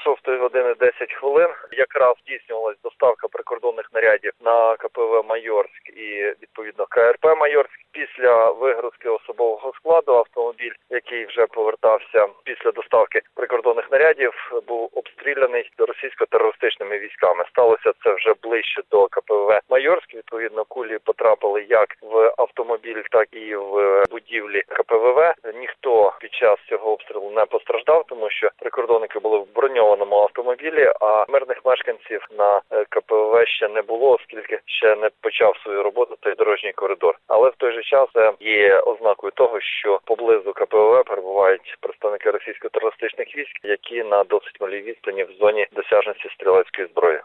6 години 10 хвилин якраз здійснювалась доставка прикордонних нарядів на КПВ «Майорськ» і, відповідно, КРП «Майорськ». Після вигрузки особового складу автомобіль, який вже повертався після доставки прикордонних нарядів, був обстріляний російсько-терористичними військами. Сталося це вже ближче до КПВ «Майорськ». Відповідно, кулі потрапили як в автомобіль, так і в будівлі КПВВ. Ніхто під час цього обстрілу не постраждав, тому що прикордонники були в броньованому автомобілі, а мирних мешканців на КПВВ ще не було, оскільки ще не почав свою роботу той дорожній коридор. Але в той же час є ознакою того, що поблизу КПВВ перебувають представники російсько-терористичних військ, які на досить малій відстані в зоні досяжності стрілецької зброї.